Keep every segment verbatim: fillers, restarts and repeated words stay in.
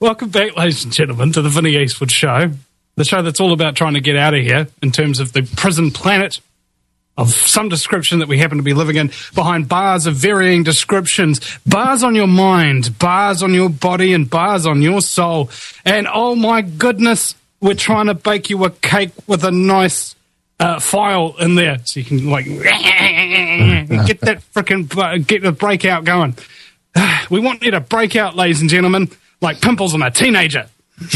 Welcome back, ladies and gentlemen, to the Vinnie Eastwood Show, the show that's all about trying to get out of here in terms of the prison planet of some description that we happen to be living in, behind bars of varying descriptions, bars on your mind, bars on your body, and bars on your soul. And oh my goodness, we're trying to bake you a cake with a nice uh, file in there, so you can like get that frickin' get the breakout going. We want you to break out, ladies and gentlemen, like pimples on a teenager.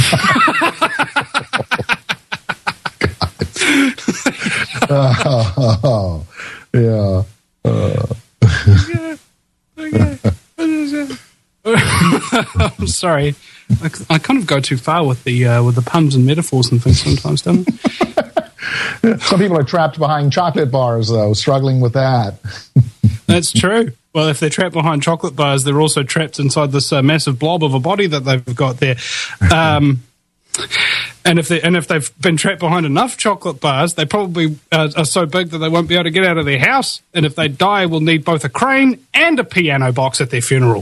oh, oh, yeah. Uh. okay. Okay. I'm sorry. I, I kind of go too far with the uh, with the puns and metaphors and things sometimes, don't I? Some people are trapped behind chocolate bars, though, struggling with that. That's true. Well, if they're trapped behind chocolate bars, they're also trapped inside this uh, massive blob of a body that they've got there. Um, and if they and if they've been trapped behind enough chocolate bars, they probably uh, are so big that they won't be able to get out of their house. And if they die, we'll need both a crane and a piano box at their funeral.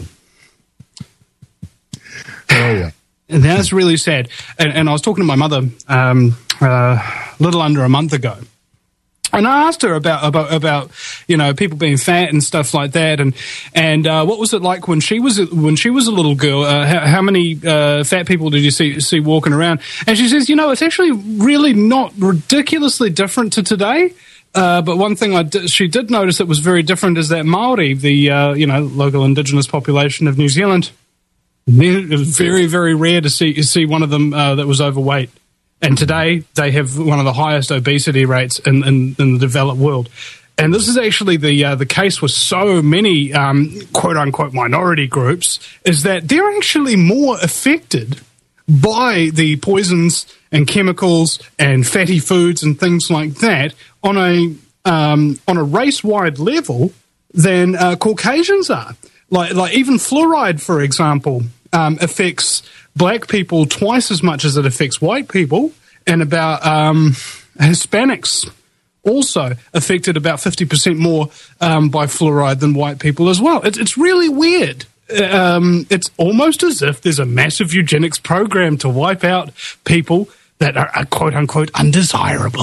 Oh yeah, and that's really sad. And, and I was talking to my mother um, uh, a little under a month ago. And I asked her about, about, about, you know, people being fat and stuff like that, and and uh, what was it like when she was when she was a little girl? Uh, how, how many uh, fat people did you see see walking around? And she says, you know, it's actually really not ridiculously different to today. Uh, but one thing I d- she did notice that was very different is that Maori, the uh, you know local indigenous population of New Zealand, it was very very rare to see see one of them uh, that was overweight. And today, they have one of the highest obesity rates in, in, in the developed world. And this is actually the uh, the case with so many um, quote-unquote minority groups, is that they're actually more affected by the poisons and chemicals and fatty foods and things like that on a um, on a race-wide level than uh, Caucasians are. Like, like even fluoride, for example, um, affects black people twice as much as it affects white people, and about um, Hispanics also affected about fifty percent more um, by fluoride than white people as well. It's, it's really weird. Um, it's almost as if there's a massive eugenics program to wipe out people that are, are quote-unquote undesirable.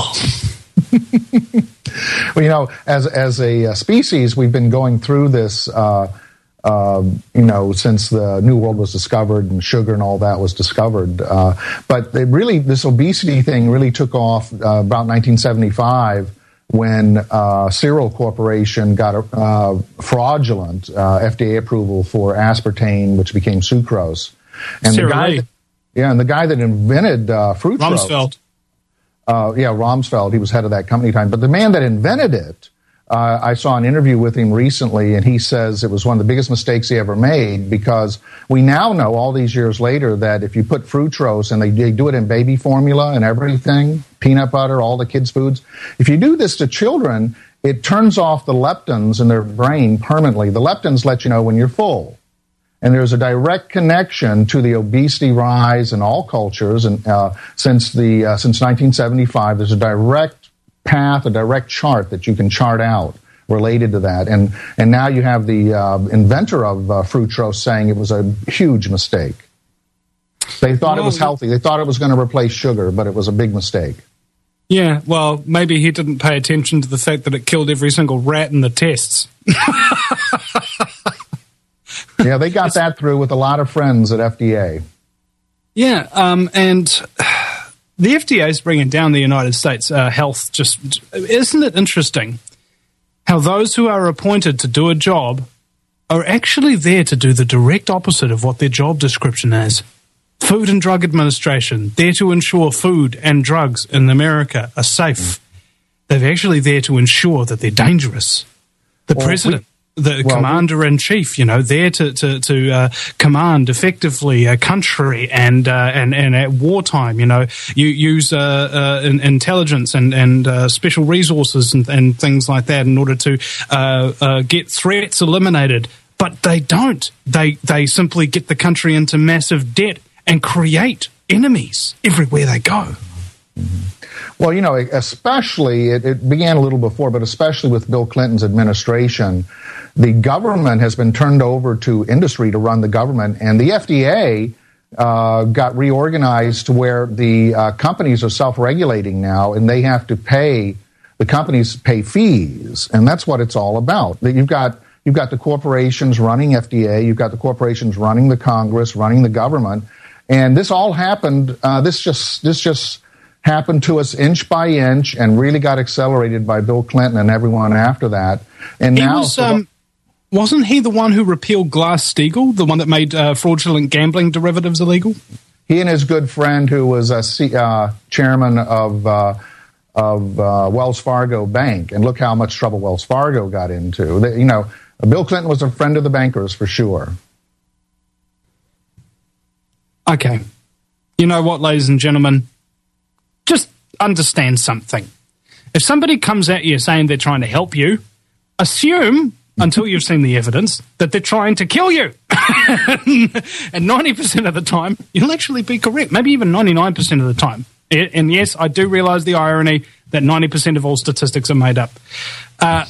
Well, you know, as, as a species, we've been going through this uh, Uh, you know, since the New World was discovered and sugar and all that was discovered. Uh, but they really, this obesity thing really took off uh, about nineteen seventy-five when uh, Cereal Corporation got a uh, fraudulent uh, F D A approval for aspartame, which became sucrose. And the guy, that, yeah, and the guy that invented uh, fruit Rumsfeld. Uh, yeah, Rumsfeld. He was head of that company time. But the man that invented it, Uh, I saw an interview with him recently, and he says it was one of the biggest mistakes he ever made, because we now know all these years later that if you put fructose, and they, they do it in baby formula and everything, peanut butter, all the kids' foods, if you do this to children, it turns off the leptins in their brain permanently. The leptins let you know when you're full. And there's a direct connection to the obesity rise in all cultures, and uh, since the uh, since nineteen seventy-five, there's a direct path, a direct chart that you can chart out related to that. And and now you have the uh, inventor of uh, fructose saying it was a huge mistake. They thought well, it was healthy. They thought it was going to replace sugar, but it was a big mistake. Yeah, well, maybe he didn't pay attention to the fact that it killed every single rat in the tests. Yeah, they got it's, that through with a lot of friends at F D A. Yeah, um, and the F D A is bringing down the United States uh, health. Just isn't it interesting how those who are appointed to do a job are actually there to do the direct opposite of what their job description is? Food and Drug Administration, there to ensure food and drugs in America are safe. They're actually there to ensure that they're dangerous. The well, president, we, the well, commander-in-chief, you know, there to to, to uh, command effectively a country, and uh, and and at wartime, you know, you use uh, uh, in, intelligence and and uh, special resources and, and things like that in order to uh, uh, get threats eliminated. But they don't. They they simply get the country into massive debt and create enemies everywhere they go. Well, you know, especially, it, it began a little before, but especially with Bill Clinton's administration, the government has been turned over to industry to run the government, and the F D A uh, got reorganized to where the uh, companies are self-regulating now, and they have to pay, the companies pay fees, and that's what it's all about. That you've got you've got the corporations running F D A, you've got the corporations running the Congress, running the government, and this all happened. Uh, this just this just happened to us inch by inch, and really got accelerated by Bill Clinton and everyone after that. And he now. Was, um, wasn't he the one who repealed Glass-Steagall, the one that made uh, fraudulent gambling derivatives illegal? He and his good friend, who was a C, uh, chairman of uh, of uh, Wells Fargo Bank, and look how much trouble Wells Fargo got into. They, you know, Bill Clinton was a friend of the bankers for sure. Okay, you know what, ladies and gentlemen, just understand something. If somebody comes at you saying they're trying to help you, assume, until you've seen the evidence, that they're trying to kill you. And ninety percent of the time, you'll actually be correct. Maybe even ninety-nine percent of the time. And yes, I do realize the irony that ninety percent of all statistics are made up. Uh,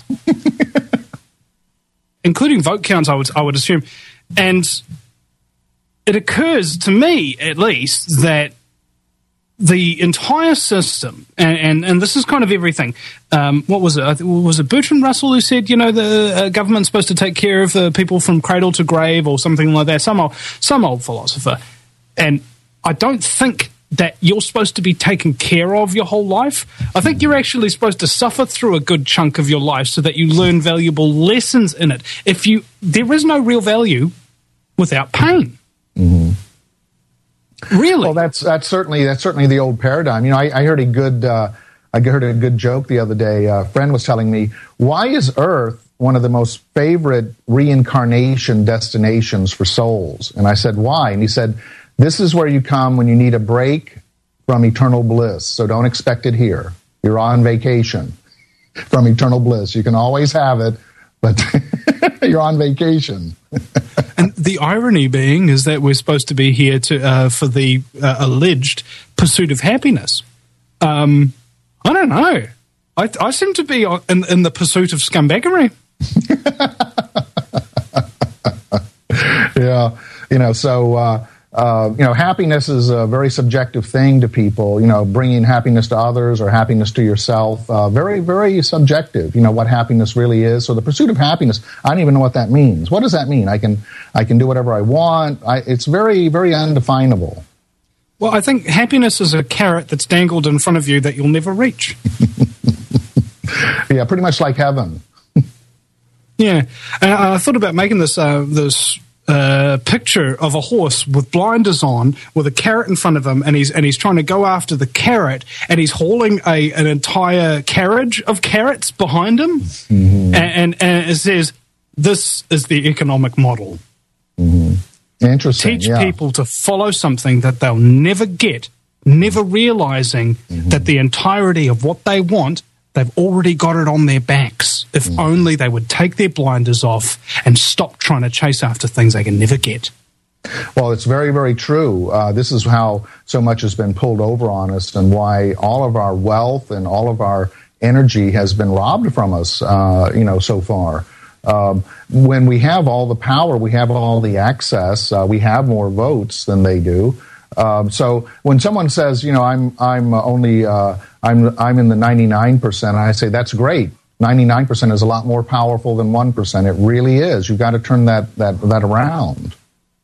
including vote counts, I would, I would assume. And it occurs to me, at least, that the entire system, and, and, and this is kind of everything. Um, what was it? Was it Bertrand Russell who said, you know, the uh, government's supposed to take care of the people from cradle to grave, or something like that? Some old, some old philosopher. And I don't think that you're supposed to be taken care of your whole life. I think you're actually supposed to suffer through a good chunk of your life so that you learn valuable lessons in it. If you, there is no real value without pain. Mm-hmm. Really? Well, that's that's certainly that's certainly the old paradigm. You know, I, I heard a good uh, I heard a good joke the other day. A friend was telling me, why is Earth one of the most favorite reincarnation destinations for souls? And I said, why? And he said, this is where you come when you need a break from eternal bliss. So don't expect it here. You're on vacation from eternal bliss. You can always have it, but you're on vacation. And the irony being is that we're supposed to be here to uh, for the uh, alleged pursuit of happiness. Um, I don't know. I, I seem to be in, in the pursuit of scumbaggery. Yeah, you know, so uh, uh, you know, happiness is a very subjective thing to people. You know, bringing happiness to others or happiness to yourself, uh, very, very subjective. You know what happiness really is. So the pursuit of happiness, I don't even know what that means. What does that mean? I can, I can do whatever I want. I, it's very, very undefinable. Well, I think happiness is a carrot that's dangled in front of you that you'll never reach. Yeah, pretty much like heaven. Yeah, and I, I thought about making this uh, this. Uh, picture of a horse with blinders on, with a carrot in front of him, and he's and he's trying to go after the carrot, and he's hauling a an entire carriage of carrots behind him, mm-hmm. and, and and it says, "This is the economic model." Mm-hmm. Interesting. Teach yeah. people to follow something that they'll never get, never realizing mm-hmm. that the entirety of what they want, they've already got it on their backs. If mm. only they would take their blinders off and stop trying to chase after things they can never get. Well, it's very, very true. Uh, this is how so much has been pulled over on us, and why all of our wealth and all of our energy has been robbed from us, uh, you know, so far. Um, when we have all the power, we have all the access, uh, we have more votes than they do. Um, so when someone says, you know, I'm I'm only uh, I'm I'm in the ninety-nine percent, I say that's great. ninety-nine percent is a lot more powerful than one percent. It really is. You've got to turn that that that around.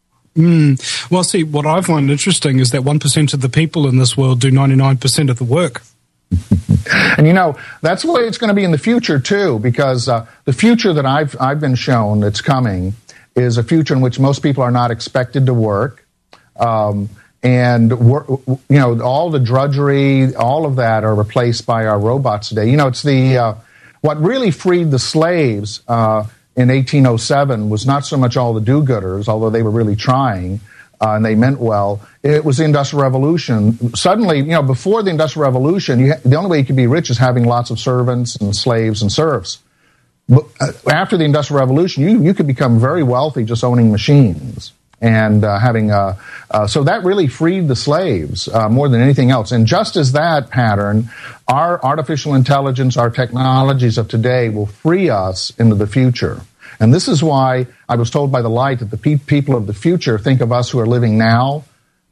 Mm. Well, see, what I find interesting is that one percent of the people in this world do ninety-nine percent of the work. And you know, that's the way it's going to be in the future too, because uh, the future that I've I've been shown that's coming is a future in which most people are not expected to work. Um, And, you know, all the drudgery, all of that are replaced by our robots today. You know, it's the, uh, what really freed the slaves uh, in eighteen oh seven was not so much all the do-gooders, although they were really trying uh, and they meant well. It was the Industrial Revolution. Suddenly, you know, before the Industrial Revolution, you ha- the only way you could be rich is having lots of servants and slaves and serfs. But uh, after the Industrial Revolution, you, you could become very wealthy just owning machines. And uh, having uh, uh, so that really freed the slaves uh, more than anything else. And just as that pattern, our artificial intelligence, our technologies of today will free us into the future. And this is why I was told by the light that the pe- people of the future think of us who are living now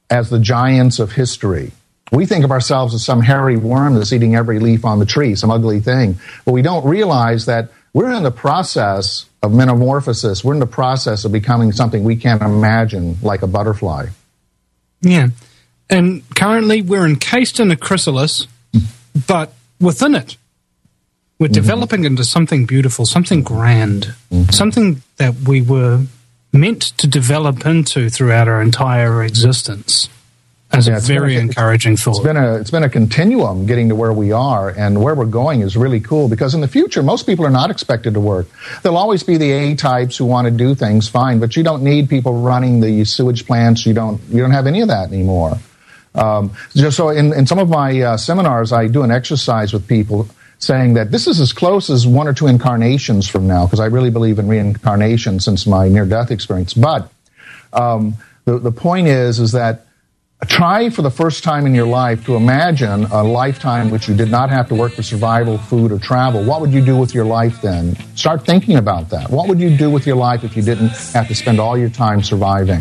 as the giants of history. We think of ourselves as some hairy worm that's eating every leaf on the tree, some ugly thing. But we don't realize that we're in the process of metamorphosis. We're in the process of becoming something we can't imagine, like a butterfly. Yeah. And currently we're encased in a chrysalis, but within it, we're mm-hmm. developing into something beautiful, something grand, mm-hmm. something that we were meant to develop into throughout our entire existence. As yeah, a very a, encouraging thought. It's been a it's been a continuum getting to where we are, and where we're going is really cool, because in the future, most people are not expected to work. There'll always be the A-types who want to do things, fine, but you don't need people running the sewage plants. You don't you don't have any of that anymore. Um, just so in, in some of my uh, seminars, I do an exercise with people saying that this is as close as one or two incarnations from now, because I really believe in reincarnation since my near-death experience. But um, the the point is is that try for the first time in your life to imagine a lifetime which you did not have to work for survival, food, or travel. What would you do with your life then? Start thinking about that. What would you do with your life if you didn't have to spend all your time surviving?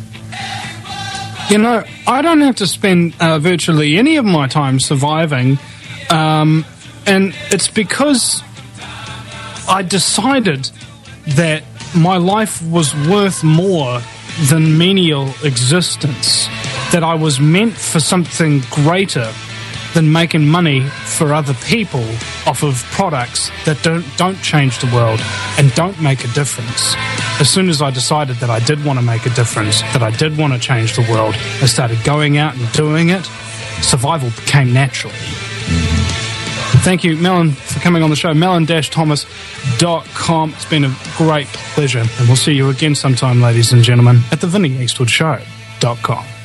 You know, I don't have to spend uh, virtually any of my time surviving, um, and it's because I decided that my life was worth more than menial existence, that I was meant for something greater than making money for other people off of products that don't don't change the world and don't make a difference. As soon as I decided that I did want to make a difference, that I did want to change the world, I started going out and doing it. Survival became natural. Thank you, Mellon, for coming on the show. mellon dash thomas dot com. It's been a great pleasure, and we'll see you again sometime, ladies and gentlemen, at the Vinnie Eastwood Show dot com.